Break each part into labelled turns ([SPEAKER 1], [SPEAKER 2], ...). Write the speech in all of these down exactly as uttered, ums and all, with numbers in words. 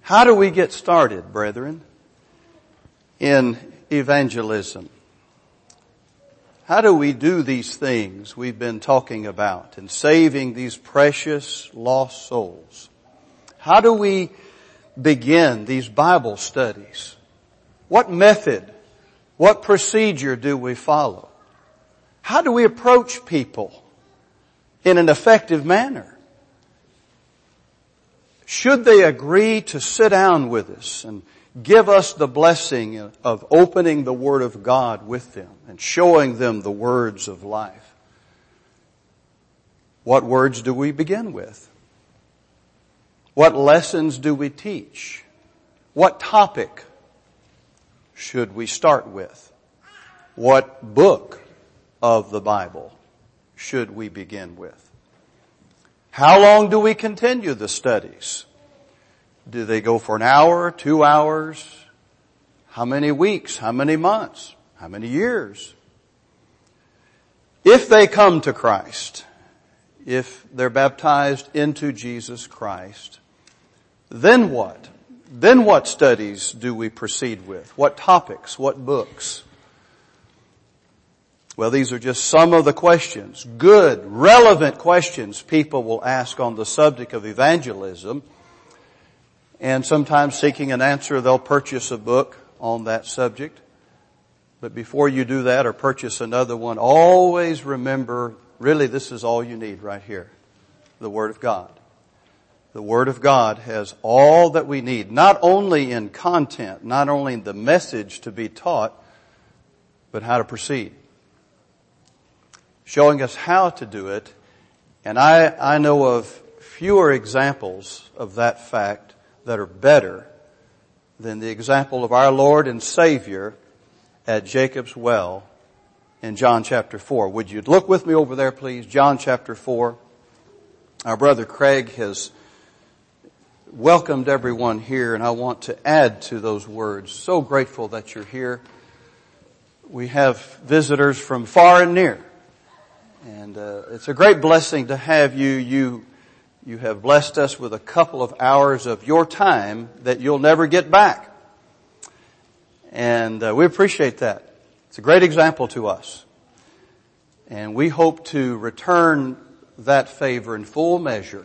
[SPEAKER 1] How do we get started, brethren, in evangelism? How do we do these things we've been talking about and saving these precious lost souls? How do we begin these Bible studies? What method, what procedure do we follow? How do we approach people in an effective manner? Should they agree to sit down with us and give us the blessing of opening the Word of God with them and showing them the words of life? What words do we begin with? What lessons do we teach? What topic should we start with? What book of the Bible should we begin with? How long do we continue the studies? Do they go for an hour, two hours? How many weeks? How many months? How many years? If they come to Christ, if they're baptized into Jesus Christ, then what? Then what studies do we proceed with? What topics? What books? Well, these are just some of the questions, good, relevant questions people will ask on the subject of evangelism. And sometimes seeking an answer, they'll purchase a book on that subject. But before you do that or purchase another one, always remember, really this is all you need right here. The Word of God. The Word of God has all that we need, not only in content, not only in the message to be taught, but how to proceed. Showing us how to do it. And I, I know of fewer examples of that fact that are better than the example of our Lord and Savior at Jacob's well in John chapter four. Would you look with me over there, please? John chapter four. Our brother Craig has welcomed everyone here, and I want to add to those words. So grateful that you're here. We have visitors from far and near. And uh, it's a great blessing to have you. You you have blessed us with a couple of hours of your time that you'll never get back. And uh, we appreciate that. It's a great example to us. And we hope to return that favor in full measure,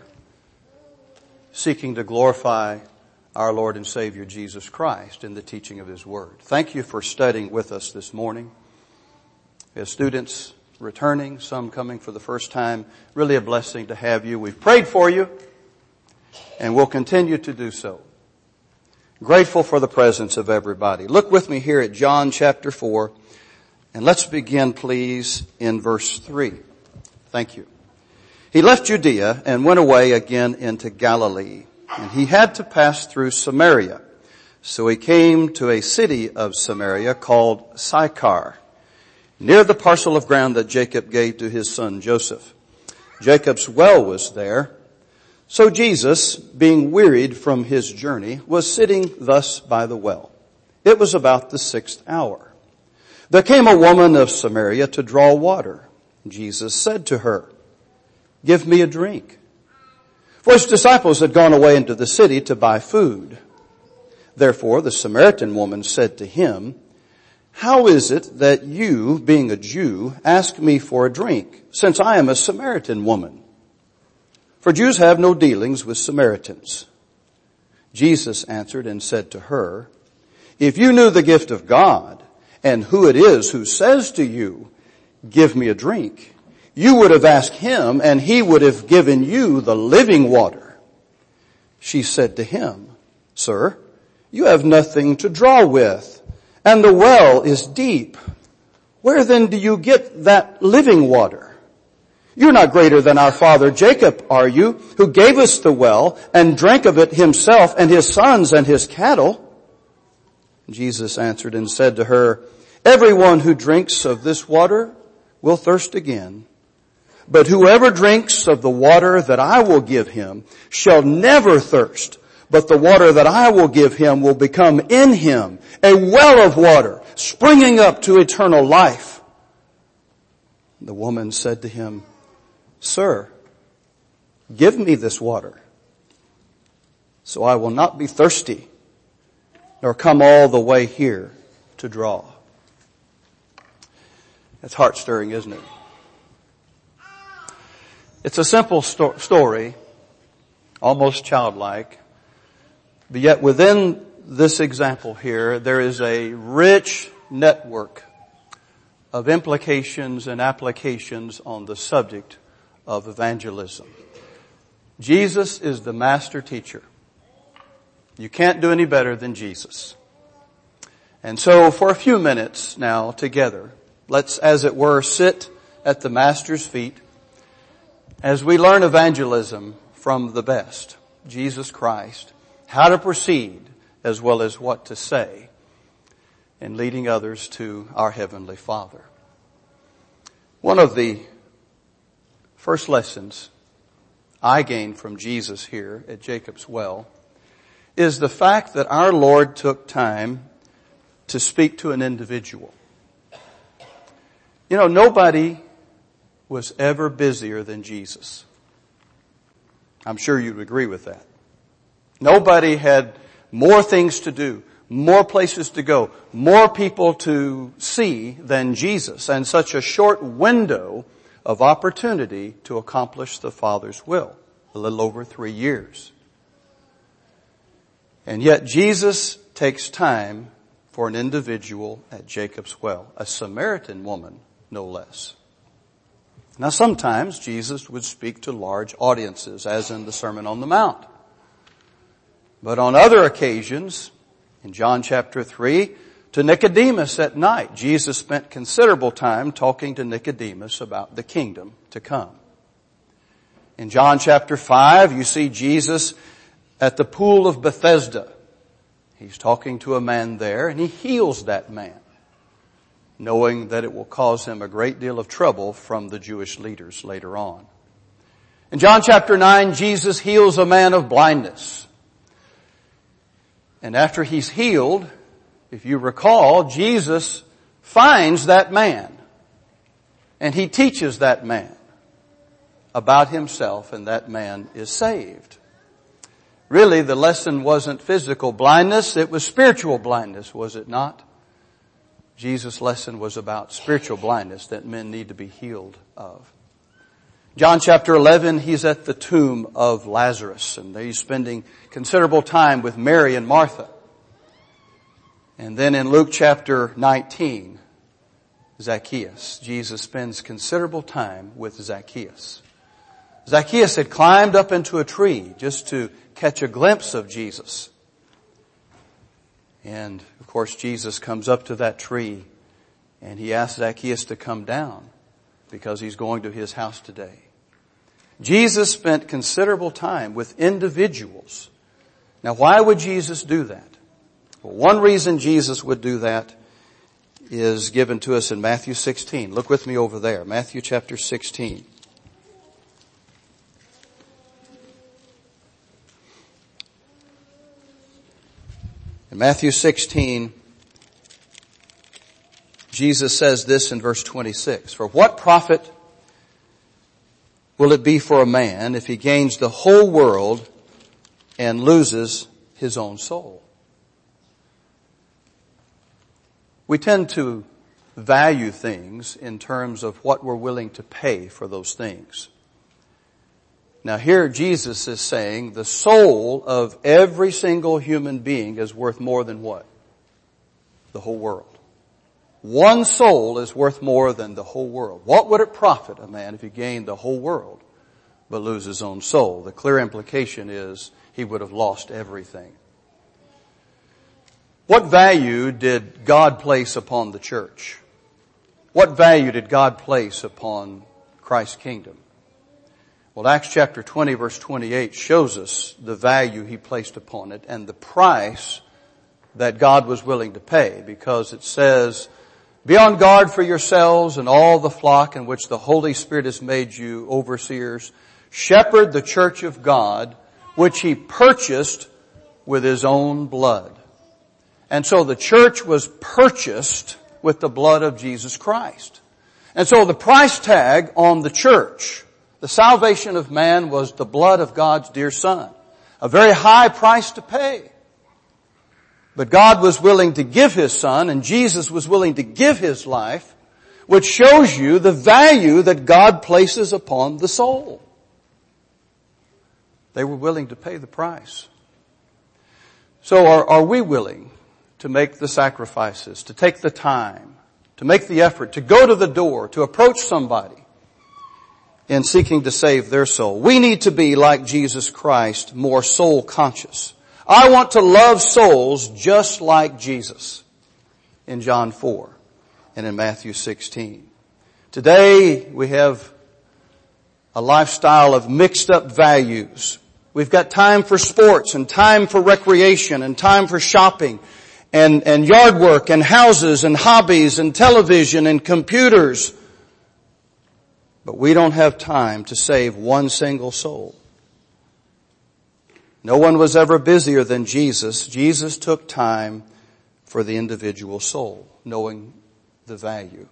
[SPEAKER 1] seeking to glorify our Lord and Savior Jesus Christ in the teaching of His Word. Thank you for studying with us this morning. As students returning, some coming for the first time, really a blessing to have you. We've prayed for you, and we'll continue to do so. Grateful for the presence of everybody. Look with me here at John chapter four, and let's begin, please, in verse three. Thank you. He left Judea and went away again into Galilee, and he had to pass through Samaria. So he came to a city of Samaria called Sychar, near the parcel of ground that Jacob gave to his son Joseph. Jacob's well was there. So Jesus, being wearied from his journey, was sitting thus by the well. It was about the sixth hour. There came a woman of Samaria to draw water. Jesus said to her, "Give me a drink." For his disciples had gone away into the city to buy food. Therefore the Samaritan woman said to him, "How is it that you, being a Jew, ask me for a drink, since I am a Samaritan woman?" For Jews have no dealings with Samaritans. Jesus answered and said to her, "If you knew the gift of God, and who it is who says to you, 'Give me a drink,' you would have asked him, and he would have given you the living water." She said to him, "Sir, you have nothing to draw with, and the well is deep. Where then do you get that living water? You're not greater than our father Jacob, are you, who gave us the well and drank of it himself and his sons and his cattle?" Jesus answered and said to her, "Everyone who drinks of this water will thirst again. But whoever drinks of the water that I will give him shall never thirst. But the water that I will give him will become in him a well of water, springing up to eternal life." The woman said to him, "Sir, give me this water, so I will not be thirsty, nor come all the way here to draw. That's heart-stirring, isn't it? It's a simple sto- story, almost childlike, but yet within this example here, there is a rich network of implications and applications on the subject of evangelism. Jesus is the master teacher. You can't do any better than Jesus. And so for a few minutes now together, let's, as it were, sit at the Master's feet as we learn evangelism from the best, Jesus Christ, how to proceed as well as what to say in leading others to our Heavenly Father. One of the first lessons I gained from Jesus here at Jacob's Well is the fact that our Lord took time to speak to an individual. You know, nobody was ever busier than Jesus. I'm sure you'd agree with that. Nobody had more things to do, more places to go, more people to see than Jesus, and such a short window of opportunity to accomplish the Father's will, a little over three years. And yet Jesus takes time for an individual at Jacob's Well, a Samaritan woman, no less. Now sometimes Jesus would speak to large audiences, as in the Sermon on the Mount. But on other occasions, in John chapter three, to Nicodemus at night, Jesus spent considerable time talking to Nicodemus about the kingdom to come. In John chapter five, you see Jesus at the pool of Bethesda. He's talking to a man there, and he heals that man, knowing that it will cause him a great deal of trouble from the Jewish leaders later on. In John chapter nine, Jesus heals a man of blindness. And after he's healed, if you recall, Jesus finds that man, and he teaches that man about himself, and that man is saved. Really, the lesson wasn't physical blindness, it was spiritual blindness, was it not? Jesus' lesson was about spiritual blindness that men need to be healed of. John chapter eleven, he's at the tomb of Lazarus, and he's spending considerable time with Mary and Martha. And then in Luke chapter nineteen, Zacchaeus, Jesus spends considerable time with Zacchaeus. Zacchaeus had climbed up into a tree just to catch a glimpse of Jesus. And of course Jesus comes up to that tree and he asks Zacchaeus to come down because he's going to his house today. Jesus spent considerable time with individuals. Now why would Jesus do that? Well, one reason Jesus would do that is given to us in Matthew sixteen. Look with me over there, Matthew chapter sixteen. In Matthew sixteen, Jesus says this in verse twenty-six, "For what profit will it be for a man if he gains the whole world and loses his own soul?" We tend to value things in terms of what we're willing to pay for those things. Now here Jesus is saying the soul of every single human being is worth more than what? The whole world. One soul is worth more than the whole world. What would it profit a man if he gained the whole world but lose his own soul? The clear implication is he would have lost everything. What value did God place upon the church? What value did God place upon Christ's kingdom? Well, Acts chapter twenty verse twenty-eight shows us the value he placed upon it and the price that God was willing to pay, because it says, "Be on guard for yourselves and all the flock in which the Holy Spirit has made you overseers. Shepherd the church of God, which he purchased with his own blood." And so the church was purchased with the blood of Jesus Christ. And so the price tag on the church, the salvation of man, was the blood of God's dear Son. A very high price to pay. But God was willing to give His Son, and Jesus was willing to give His life, which shows you the value that God places upon the soul. They were willing to pay the price. So are, are we willing to make the sacrifices, to take the time, to make the effort, to go to the door, to approach somebody in seeking to save their soul? We need to be, like Jesus Christ, more soul conscious. I want to love souls just like Jesus in John four and in Matthew sixteen. Today we have a lifestyle of mixed up values. We've got time for sports and time for recreation and time for shopping and, and yard work and houses and hobbies and television and computers. But we don't have time to save one single soul. No one was ever busier than Jesus. Jesus took time for the individual soul, knowing the value.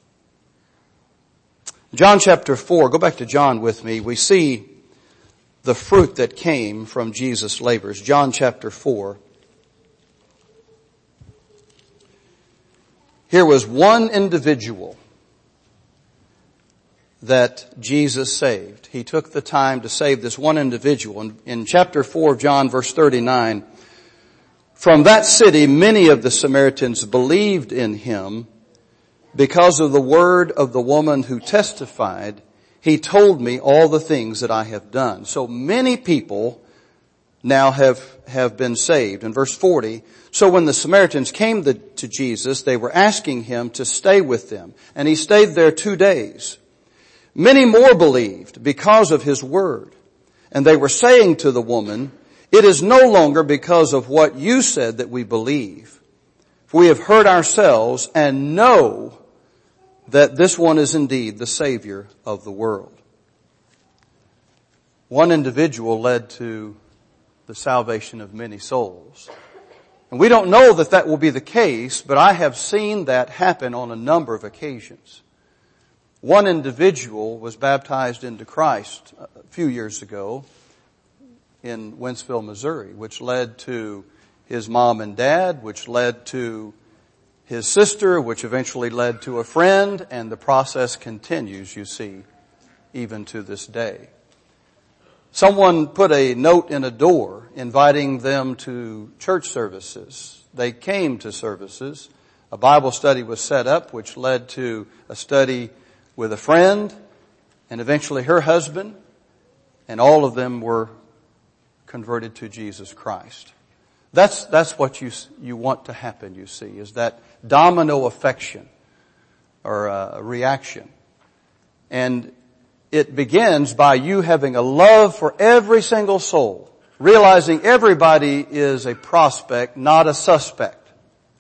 [SPEAKER 1] John chapter four, go back to John with me. We see the fruit that came from Jesus' labors. John chapter four. Here was one individual that Jesus saved. He took the time to save this one individual. In, in chapter four of John, verse thirty-nine, from that city many of the Samaritans believed in Him because of the word of the woman who testified, He told me all the things that I have done. So many people now have, have been saved. In verse forty, so when the Samaritans came to, to Jesus, they were asking Him to stay with them. And He stayed there two days. Many more believed because of His word. And they were saying to the woman, it is no longer because of what you said that we believe. For we have heard ourselves and know that this one is indeed the Savior of the world. One individual led to the salvation of many souls. And we don't know that that will be the case, but I have seen that happen on a number of occasions. One individual was baptized into Christ a few years ago in Wentzville, Missouri, which led to his mom and dad, which led to his sister, which eventually led to a friend, and the process continues, you see, even to this day. Someone put a note in a door inviting them to church services. They came to services. A Bible study was set up, which led to a study with a friend and eventually her husband, and all of them were converted to Jesus Christ. That's, that's what you, you want to happen, you see, is that domino affection or a reaction. And it begins by you having a love for every single soul, realizing everybody is a prospect, not a suspect.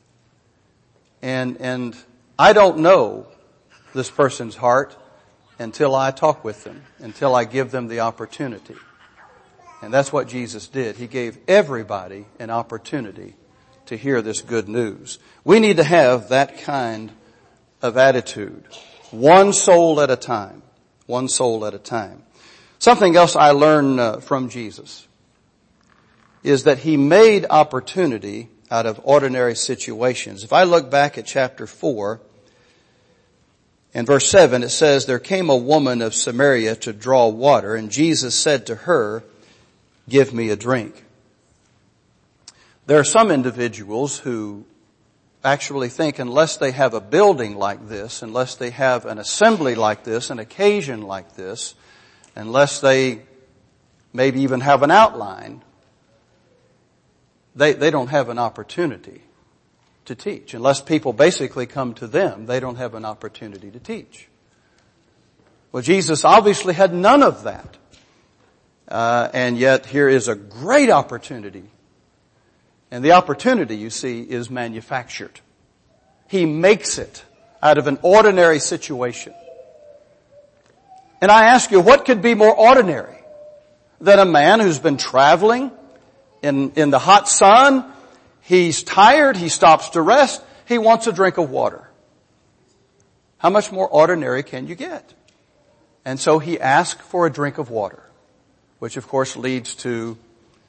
[SPEAKER 1] And, and I don't know this person's heart until I talk with them, until I give them the opportunity. And that's what Jesus did. He gave everybody an opportunity to hear this good news. We need to have that kind of attitude. One soul at a time. One soul at a time. Something else I learned uh, from Jesus is that He made opportunity out of ordinary situations. If I look back at chapter four, in verse seven, it says, there came a woman of Samaria to draw water, and Jesus said to her, give me a drink. There are some individuals who actually think unless they have a building like this, unless they have an assembly like this, an occasion like this, unless they maybe even have an outline, they, they don't have an opportunity to teach. Unless people basically come to them, they don't have an opportunity to teach. Well, Jesus obviously had none of that. Uh, and yet here is a great opportunity. And the opportunity, you see, is manufactured. He makes it out of an ordinary situation. And I ask you, what could be more ordinary than a man who's been traveling in, in the hot sun? He's tired. He stops to rest. He wants a drink of water. How much more ordinary can you get? And so he asked for a drink of water, which of course leads to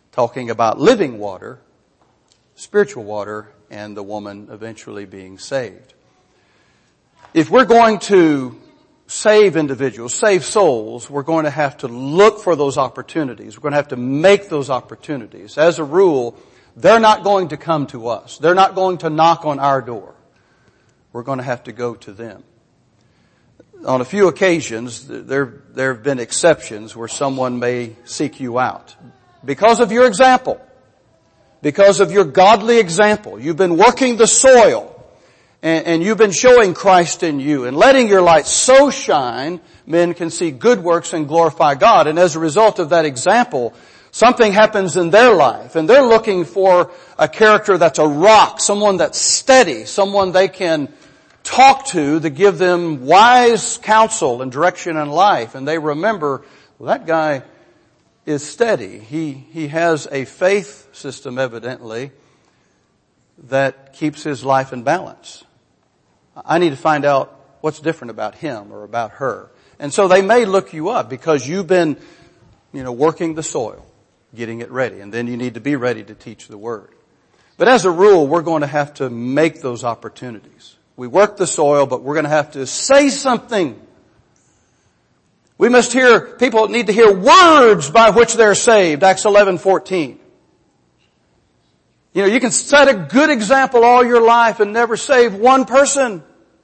[SPEAKER 1] talking about living water, spiritual water, and the woman eventually being saved. If we're going to save individuals, save souls, we're going to have to look for those opportunities. We're going to have to make those opportunities. As a rule, they're not going to come to us. They're not going to knock on our door. We're going to have to go to them. On a few occasions, there, there have been exceptions where someone may seek you out. Because of your example. Because of your godly example. You've been working the soil. And, and you've been showing Christ in you. And letting your light so shine, men can see good works and glorify God. And as a result of that example, something happens in their life. And they're looking for a character that's a rock. Someone that's steady. Someone they can talk to to give them wise counsel and direction in life. And they remember, well, that guy is steady. He, he has a faith system, evidently, that keeps his life in balance. I need to find out what's different about him or about her. And so they may look you up because you've been, you know, working the soil, getting it ready. And then you need to be ready to teach the word. But as a rule, we're going to have to make those opportunities. We work the soil, but we're going to have to say something. We must hear, people need to hear words by which they're saved. Acts eleven fourteen. You know, you can set a good example all your life and never save one person.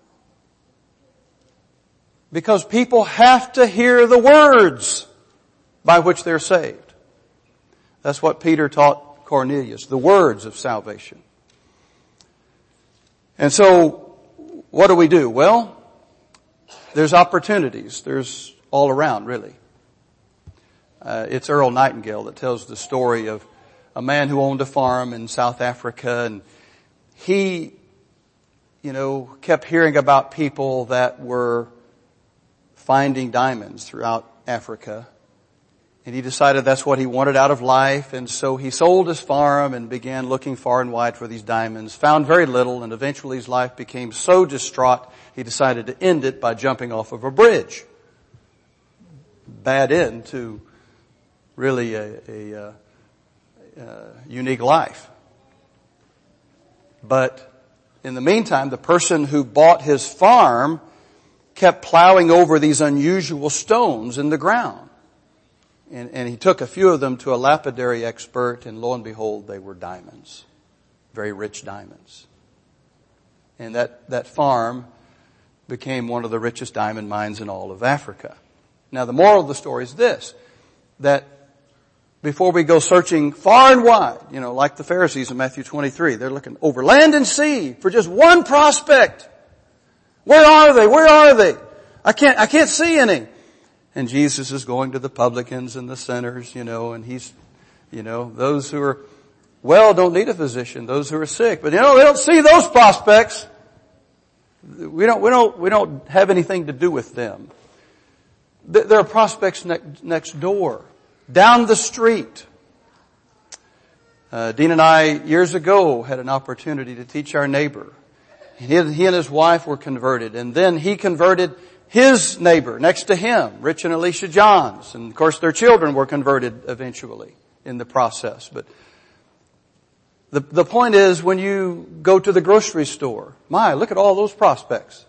[SPEAKER 1] Because people have to hear the words by which they're saved. That's what Peter taught Cornelius, the words of salvation. And so, what do we do? Well, there's opportunities. There's all around, really. Uh, it's Earl Nightingale that tells the story of a man who owned a farm in South Africa, and he, you know, kept hearing about people that were finding diamonds throughout Africa. And he decided that's what he wanted out of life, and so he sold his farm and began looking far and wide for these diamonds, found very little, and eventually his life became so distraught he decided to end it by jumping off of a bridge. Bad end to really a, a, a unique life. But in the meantime, the person who bought his farm kept plowing over these unusual stones in the ground. And, and he took a few of them to a lapidary expert, and lo and behold, they were diamonds. Very rich diamonds. And that, that farm became one of the richest diamond mines in all of Africa. Now the moral of the story is this, that before we go searching far and wide, you know, like the Pharisees in Matthew twenty-three, they're looking over land and sea for just one prospect. Where are they? Where are they? I can't, I can't see any. And Jesus is going to the publicans and the sinners, you know, and he's, you know, those who are well don't need a physician, those who are sick. But you know, they don't see those prospects. We don't, we don't, we don't have anything to do with them. There are prospects next, next door, down the street. Uh, Dean and I years ago had an opportunity to teach our neighbor. He, he and his wife were converted, and then he converted his neighbor next to him, Rich and Alicia Johns. And of course their children were converted eventually in the process. But the, the point is, when you go to the grocery store, my, look at all those prospects.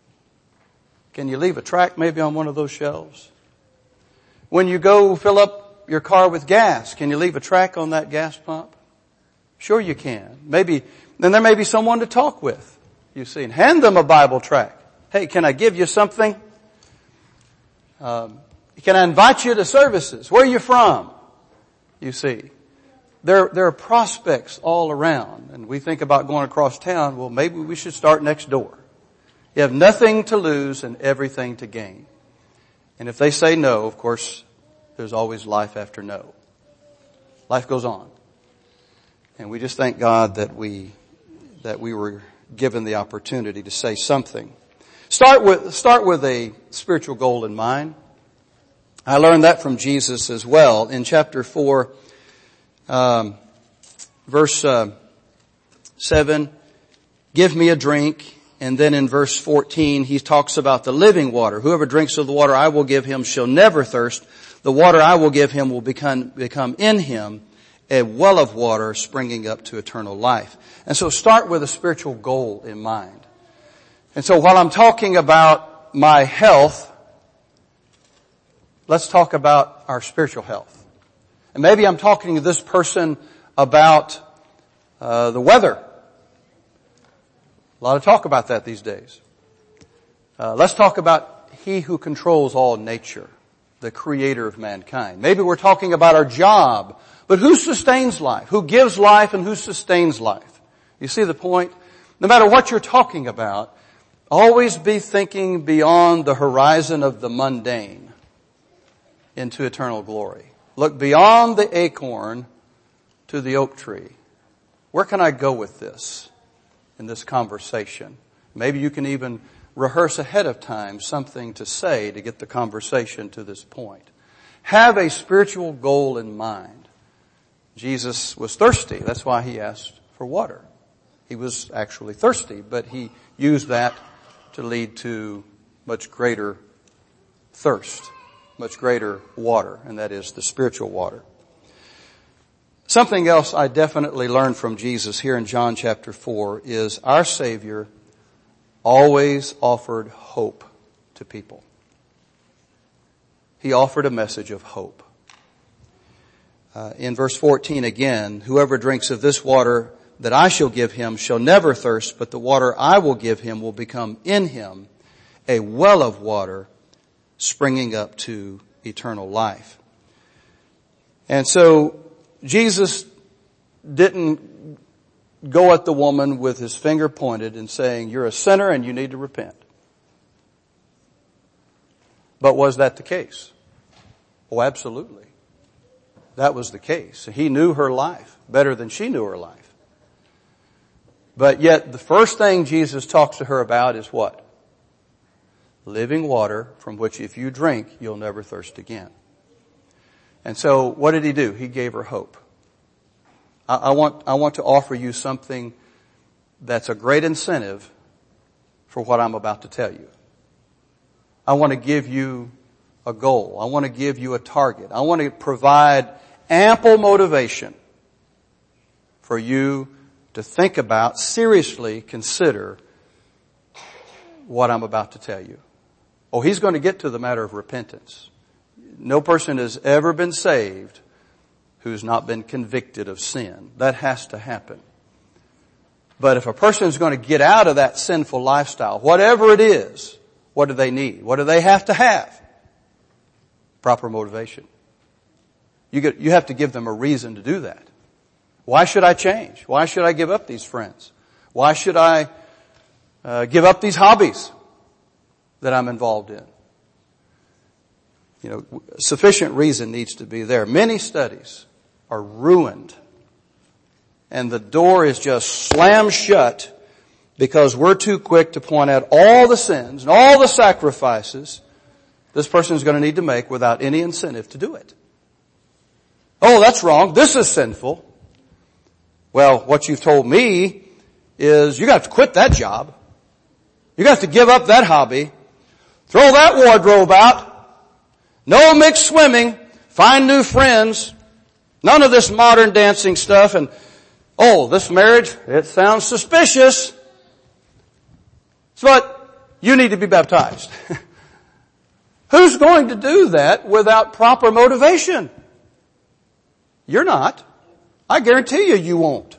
[SPEAKER 1] Can you leave a tract maybe on one of those shelves? When you go fill up your car with gas, can you leave a tract on that gas pump? Sure you can. Maybe, then there may be someone to talk with. You see, and hand them a Bible tract. Hey, can I give you something? Um, can I invite you to services? Where are you from? You see, there there are prospects all around, and we think about going across town. Well, maybe we should start next door. You have nothing to lose and everything to gain. And if they say no, of course, there's always life after no. Life goes on, and we just thank God that we that we were given the opportunity to say something. Start with, start with a spiritual goal in mind. I learned that from Jesus as well. In chapter four, um, verse uh, seven, give me a drink. And then in verse fourteen, he talks about the living water. Whoever drinks of the water I will give him shall never thirst. The water I will give him will become, become in him a well of water springing up to eternal life. And so start with a spiritual goal in mind. And so while I'm talking about my health, let's talk about our spiritual health. And maybe I'm talking to this person about uh, the weather. A lot of talk about that these days. Uh, let's talk about He who controls all nature, the creator of mankind. Maybe we're talking about our job, but who sustains life? Who gives life and who sustains life? You see the point? No matter what you're talking about, always be thinking beyond the horizon of the mundane into eternal glory. Look beyond the acorn to the oak tree. Where can I go with this in this conversation? Maybe you can even rehearse ahead of time something to say to get the conversation to this point. Have a spiritual goal in mind. Jesus was thirsty. That's why He asked for water. He was actually thirsty, but He used that to lead to much greater thirst, much greater water, and that is the spiritual water. Something else I definitely learned from Jesus here in John chapter four is our Savior always offered hope to people. He offered a message of hope. Uh, in verse fourteen again, whoever drinks of this water that I shall give him shall never thirst, but the water I will give him will become in him a well of water springing up to eternal life. And so Jesus didn't go at the woman with His finger pointed and saying, you're a sinner and you need to repent. But was that the case? Oh, absolutely. That was the case. He knew her life better than she knew her life. But yet the first thing Jesus talks to her about is what? Living water from which if you drink, you'll never thirst again. And so what did He do? He gave her hope. I, I want, I want to offer you something that's a great incentive for what I'm about to tell you. I want to give you a goal. I want to give you a target. I want to provide ample motivation for you to think about, seriously consider what I'm about to tell you. Oh, He's going to get to the matter of repentance. No person has ever been saved who's not been convicted of sin. That has to happen. But if a person is going to get out of that sinful lifestyle, whatever it is, what do they need? What do they have to have? Proper motivation. You get, you have to give them a reason to do that. Why should I change? Why should I give up these friends? Why should I uh, give up these hobbies that I'm involved in? You know, sufficient reason needs to be there. Many studies are ruined and the door is just slammed shut because we're too quick to point out all the sins and all the sacrifices this person is going to need to make without any incentive to do it. Oh, that's wrong. This is sinful. Well, what you've told me is you got to quit that job. You got to give up that hobby. Throw that wardrobe out. No mixed swimming. Find new friends. None of this modern dancing stuff. And, oh, this marriage, it sounds suspicious. But you need to be baptized. Who's going to do that without proper motivation? You're not. I guarantee you, you won't.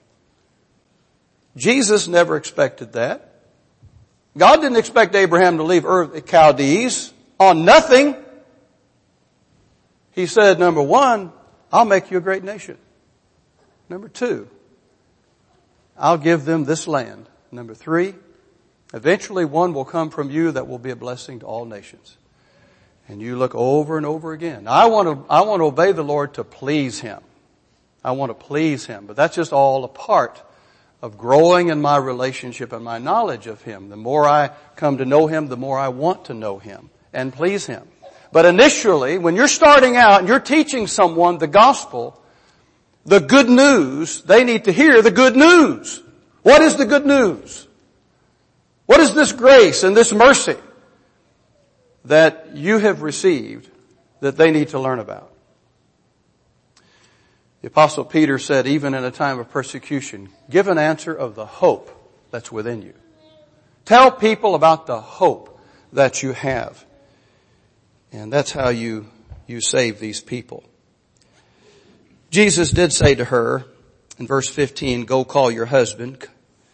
[SPEAKER 1] Jesus never expected that. God didn't expect Abraham to leave Ur of Chaldees on nothing. He said, number one, I'll make you a great nation. Number two, I'll give them this land. Number three, eventually one will come from you that will be a blessing to all nations. And you look over and over again. I want to, I want to obey the Lord to please Him. I want to please Him. But that's just all a part of growing in my relationship and my knowledge of Him. The more I come to know Him, the more I want to know Him and please Him. But initially, when you're starting out and you're teaching someone the gospel, the good news, they need to hear the good news. What is the good news? What is this grace and this mercy that you have received that they need to learn about? The Apostle Peter said, even in a time of persecution, give an answer of the hope that's within you. Tell people about the hope that you have. And that's how you, you save these people. Jesus did say to her in verse fifteen, go call your husband.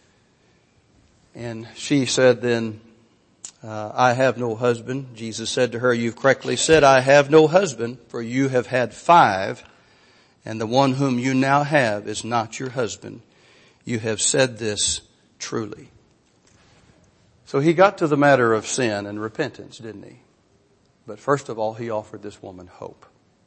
[SPEAKER 1] And she said then, uh, I have no husband. Jesus said to her, you've correctly said, I have no husband, for you have had five, and the one whom you now have is not your husband. You have said this truly. So he got to the matter of sin and repentance, didn't he? But first of all, he offered this woman hope.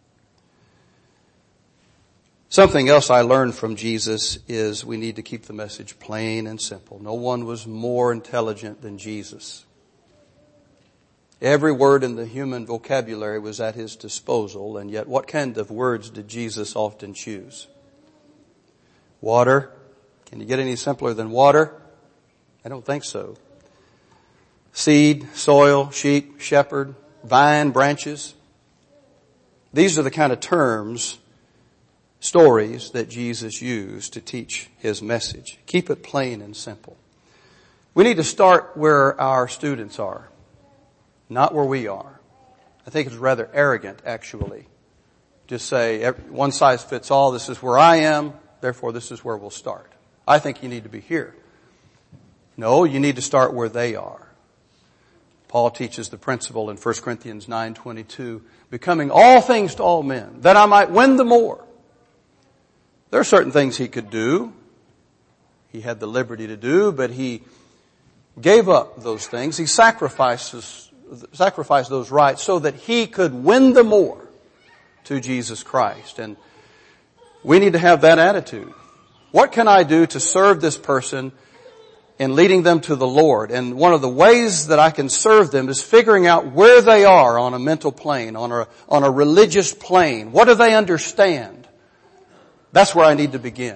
[SPEAKER 1] Something else I learned from Jesus is we need to keep the message plain and simple. No one was more intelligent than Jesus. Every word in the human vocabulary was at his disposal, and yet what kind of words did Jesus often choose? Water. Can you get any simpler than water? I don't think so. Seed, soil, sheep, shepherd, vine, branches. These are the kind of terms, stories that Jesus used to teach his message. Keep it plain and simple. We need to start where our students are, not where we are. I think it's rather arrogant, actually. Just say, one size fits all, this is where I am, therefore this is where we'll start. I think you need to be here. No, you need to start where they are. Paul teaches the principle in First Corinthians nine twenty-two, becoming all things to all men, that I might win the more. There are certain things he could do. He had the liberty to do, but he gave up those things. He sacrifices, sacrificed those rights so that he could win the more to Jesus Christ. And we need to have that attitude. What can I do to serve this person in leading them to the Lord? And one of the ways that I can serve them is figuring out where they are on a mental plane, on a, on a religious plane. What do they understand? That's where I need to begin.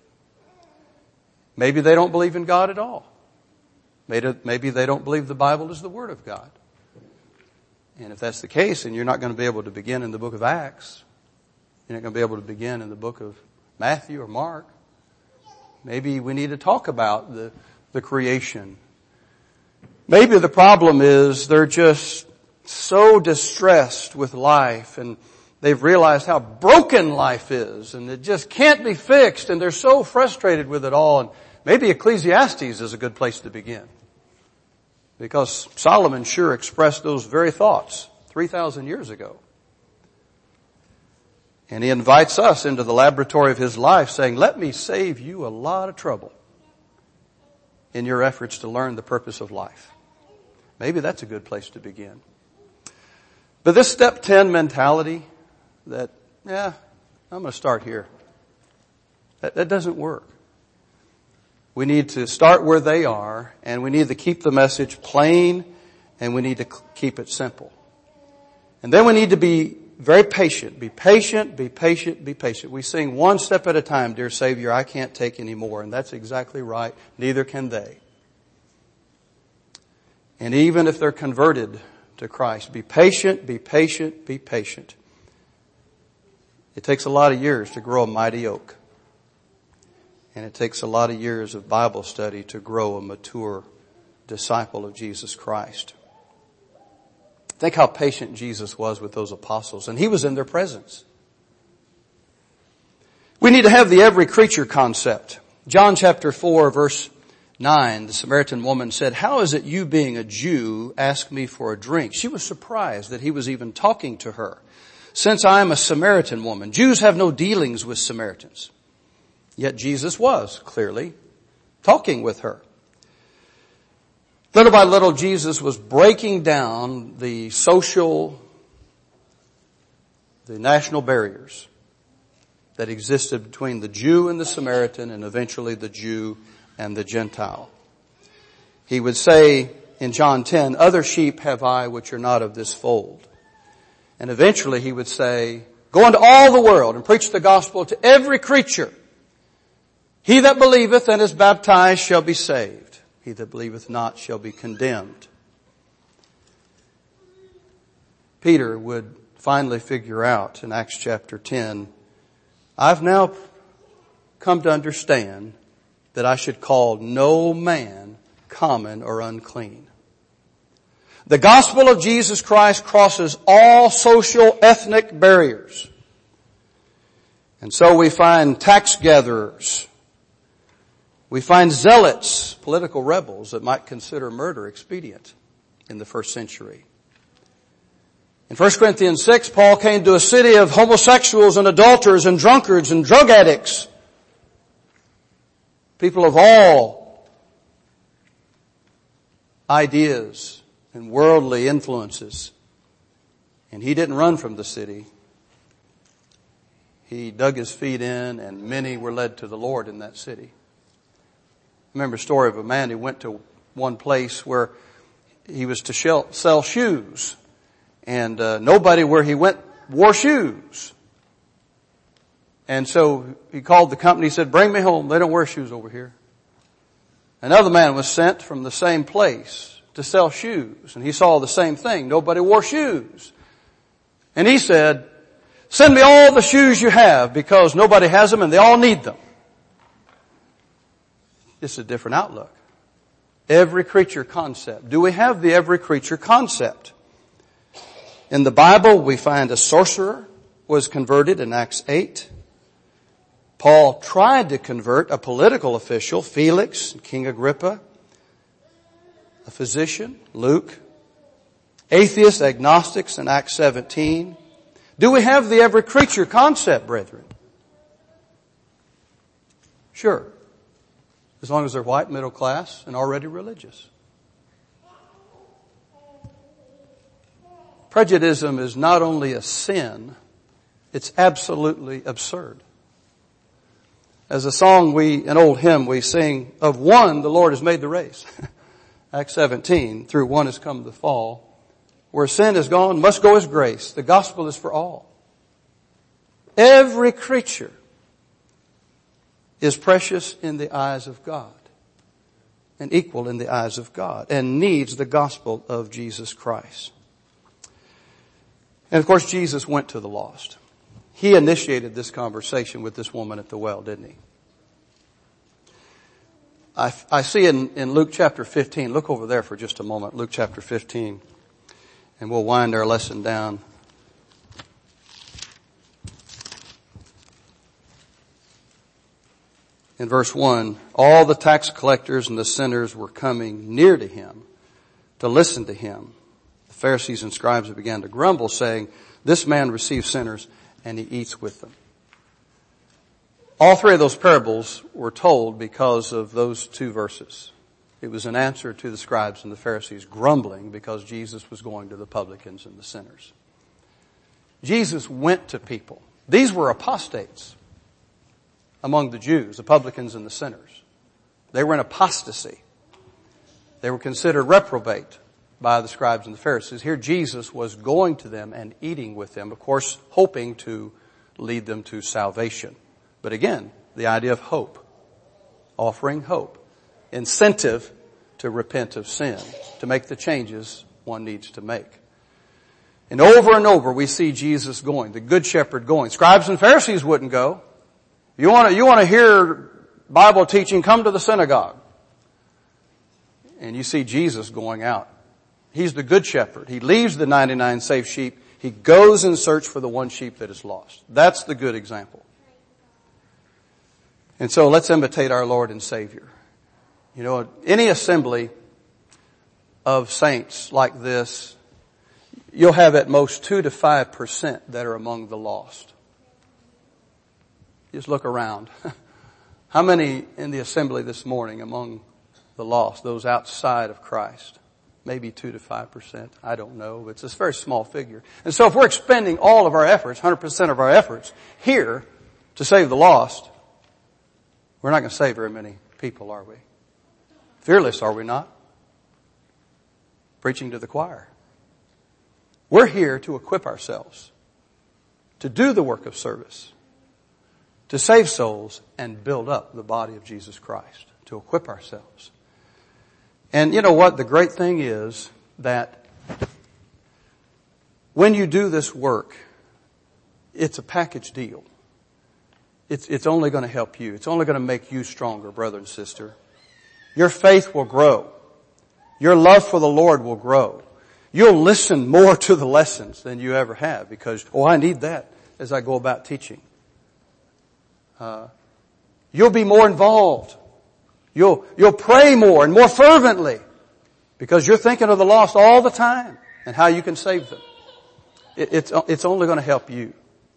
[SPEAKER 1] Maybe they don't believe in God at all. Maybe they don't believe the Bible is the Word of God. And if that's the case, then you're not going to be able to begin in the book of Acts. You're not going to be able to begin in the book of Matthew or Mark. Maybe we need to talk about the, the creation. Maybe the problem is they're just so distressed with life, and they've realized how broken life is, and it just can't be fixed, and they're so frustrated with it all. And maybe Ecclesiastes is a good place to begin, because Solomon sure expressed those very thoughts three thousand years ago. And he invites us into the laboratory of his life, saying, let me save you a lot of trouble in your efforts to learn the purpose of life. Maybe that's a good place to begin. But this step ten mentality that, yeah, I'm going to start here, that, that doesn't work. We need to start where they are, and we need to keep the message plain, and we need to keep it simple. And then we need to be very patient. Be patient, be patient, be patient. We sing one step at a time, dear Savior, I can't take any more. And that's exactly right. Neither can they. And even if they're converted to Christ, be patient, be patient, be patient. It takes a lot of years to grow a mighty oak. And it takes a lot of years of Bible study to grow a mature disciple of Jesus Christ. Think how patient Jesus was with those apostles, and he was in their presence. We need to have the every creature concept. John chapter four verse nine, the Samaritan woman said, how is it you being a Jew ask me for a drink? She was surprised that he was even talking to her. Since I am a Samaritan woman, Jews have no dealings with Samaritans. Yet Jesus was clearly talking with her. Little by little, Jesus was breaking down the social, the national barriers that existed between the Jew and the Samaritan, and eventually the Jew and the Gentile. He would say in John ten, other sheep have I which are not of this fold. And eventually he would say, go into all the world and preach the gospel to every creature. He that believeth and is baptized shall be saved. He that believeth not shall be condemned. Peter would finally figure out in Acts chapter ten I've now come to understand that I should call no man common or unclean. The gospel of Jesus Christ crosses all social, ethnic barriers. And so we find tax gatherers. We find zealots, political rebels that might consider murder expedient in the first century. In First Corinthians six, Paul came to a city of homosexuals and adulterers and drunkards and drug addicts. People of all ideas and worldly influences. And he didn't run from the city. He dug his feet in, and many were led to the Lord in that city. I remember a story of a man who went to one place where he was to sell shoes. And uh, nobody where he went wore shoes. And so he called the company, he said, bring me home. They don't wear shoes over here. Another man was sent from the same place to sell shoes. And he saw the same thing. Nobody wore shoes. And he said, send me all the shoes you have because nobody has them and they all need them. It's a different outlook. Every creature concept. Do we have the every creature concept? In the Bible, we find a sorcerer was converted in Acts eight. Paul tried to convert a political official, Felix, King Agrippa, a physician, Luke, atheists, agnostics in Acts seventeen. Do we have the every creature concept, brethren? Sure. As long as they're white, middle class, and already religious. Prejudice is not only a sin, it's absolutely absurd. As a song we, an old hymn we sing, of one the Lord has made the race. Acts seventeen, through one has come the fall. Where sin is gone, must go his grace. The gospel is for all. Every creature is precious in the eyes of God and equal in the eyes of God and needs the gospel of Jesus Christ. And of course, Jesus went to the lost. He initiated this conversation with this woman at the well, didn't he? I, I see in, in Luke chapter fifteen, look over there for just a moment, Luke chapter fifteen, and we'll wind our lesson down. In verse one, all the tax collectors and the sinners were coming near to him to listen to him. The Pharisees and scribes began to grumble, saying, this man receives sinners and he eats with them. All three of those parables were told because of those two verses. It was an answer to the scribes and the Pharisees grumbling because Jesus was going to the publicans and the sinners. Jesus went to people. These were apostates among the Jews, the publicans and the sinners. They were in apostasy. They were considered reprobate by the scribes and the Pharisees. Here Jesus was going to them and eating with them, of course, hoping to lead them to salvation. But again, the idea of hope, offering hope, incentive to repent of sin, to make the changes one needs to make. And over and over we see Jesus going, the good shepherd going. Scribes and Pharisees wouldn't go. You want to, you want to hear Bible teaching, come to the synagogue. And you see Jesus going out. He's the good shepherd. He leaves the ninety-nine safe sheep. He goes in search for the one sheep that is lost. That's the good example. And so let's imitate our Lord and Savior. You know, any assembly of saints like this, you'll have at most two to five percent that are among the lost. Just look around. How many in the assembly this morning among the lost, those outside of Christ? Maybe two to five percent. I don't know. It's a very small figure. And so if we're expending all of our efforts, one hundred percent of our efforts here to save the lost, we're not going to save very many people, are we? Fearless, are we not? Preaching to the choir. We're here to equip ourselves, to do the work of service, to save souls and build up the body of Jesus Christ, to equip ourselves. And you know what? The great thing is that when you do this work, it's a package deal. it's, it's only going to help you. It's only going to make you stronger, brother and sister. Your faith will grow. Your love for the Lord will grow. You'll listen more to the lessons than you ever have because, oh, I need that as I go about teaching. Uh, you'll be more involved. You'll, you'll pray more and more fervently because you're thinking of the lost all the time and how you can save them. It, it's, it's only going to help you.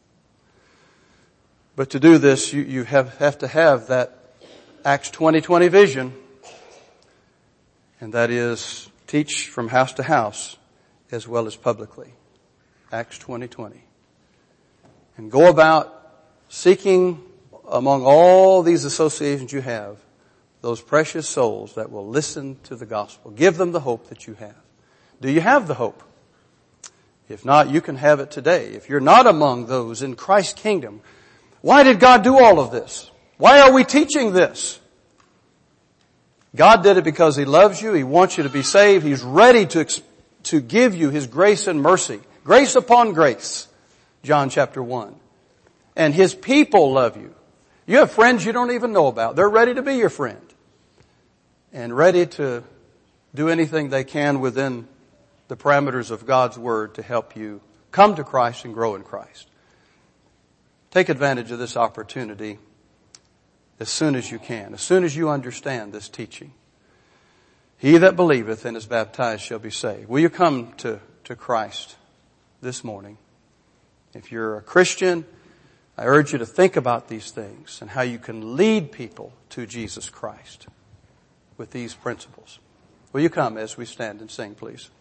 [SPEAKER 1] But to do this, you, you have, have to have that Acts twenty twenty vision. And that is teach from house to house as well as publicly. Acts twenty twenty. And go about seeking among all these associations you have those precious souls that will listen to the gospel. Give them the hope that you have. Do you have the hope? If not, you can have it today. If you're not among those in Christ's kingdom, why did God do all of this? Why are we teaching this? God did it because He loves you. He wants you to be saved. He's ready to, to give you His grace and mercy. Grace upon grace. John chapter one. And His people love you. You have friends you don't even know about. They're ready to be your friend. And ready to do anything they can within the parameters of God's Word to help you come to Christ and grow in Christ. Take advantage of this opportunity as soon as you can, as soon as you understand this teaching. He that believeth and is baptized shall be saved. Will you come to, to Christ this morning? If you're a Christian, I urge you to think about these things and how you can lead people to Jesus Christ with these principles. Will you come as we stand and sing, please?